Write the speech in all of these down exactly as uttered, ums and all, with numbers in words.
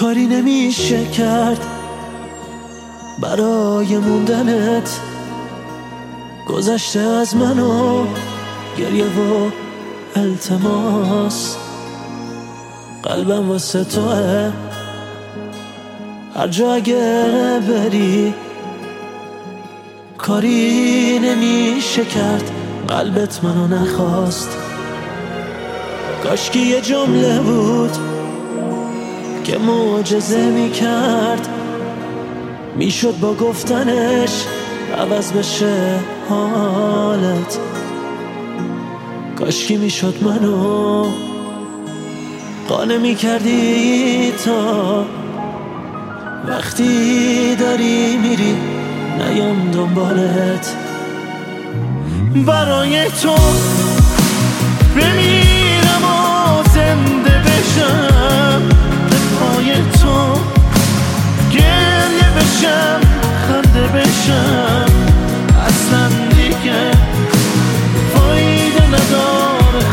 کاری نمیشه کرد برای موندنت، گذشته از منو گریه و التماس. قلبم واسه توه، هر جا اگه بری کاری نمیشه کرد، قلبت منو نخواست. کاشکی یه جمله بود که معجزه میکرد، میشد با گفتنش عوض بشه حالت. کاشکی میشد منو قانع میکردی تا وقتی داری میری نیام دنبالت. برای تو بمیرم و زنده بشم، به پای تو گریه بشم خنده بشم. اصلا دیگه فایده نداره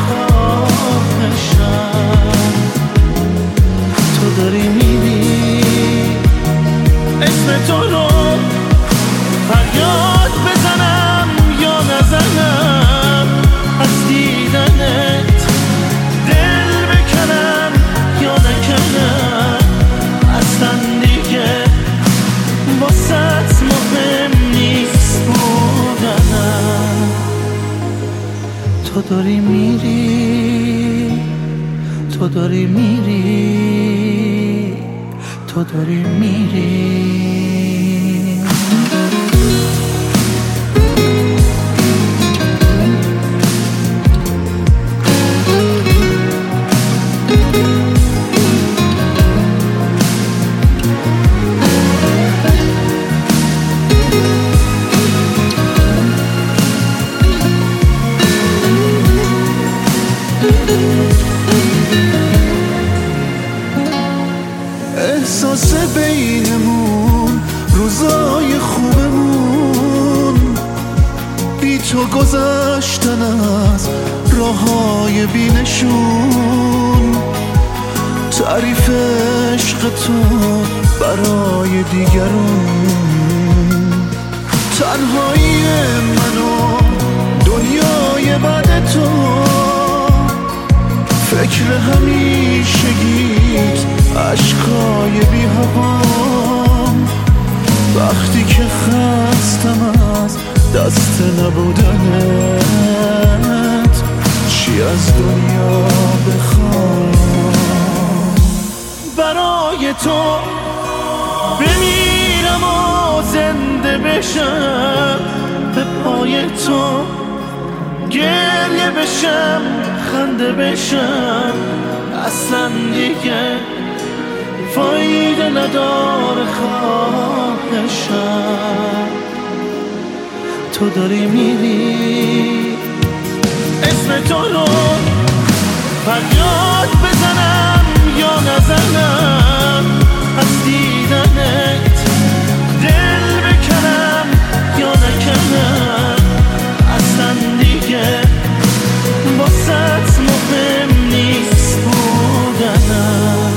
خواهشم. تو داری میری اسم تو رو فریاد بزنم یا نزنم، از دیدنت دل بکنم یا نکنم. اصلا دیگه واسط مهم نیست بودنم. تو داری میری، تو داری میری، تو داری میری. احساس بینمون روزای خوبمون، بی تو گذشتن از راههای بینشون. تعریف عشق تو برای دیگرون، تنهایی منو دنیای بعد تو. فکر همیشگیت عشقای بی هوام، وقتی که خستم از دست نبودنت. چی از دنیا بخوام؟ برای تو بمیرم و زنده بشم، به پای تو گریه بشم خنده بشم. اصلا دیگه فایده نداره خواهشم. تو داری میری اسم تو رو فریاد بزنم یا نزنم، از دیدنت دل بکنم یا نکنم. اصلا دیگه واسط مهم نیست بودنم.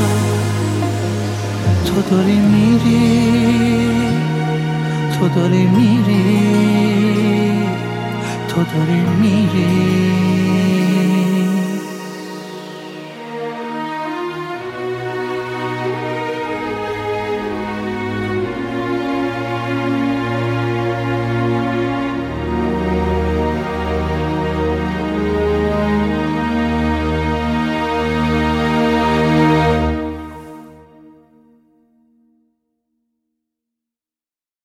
تو داری میری، تو داری میری، تو داری میری.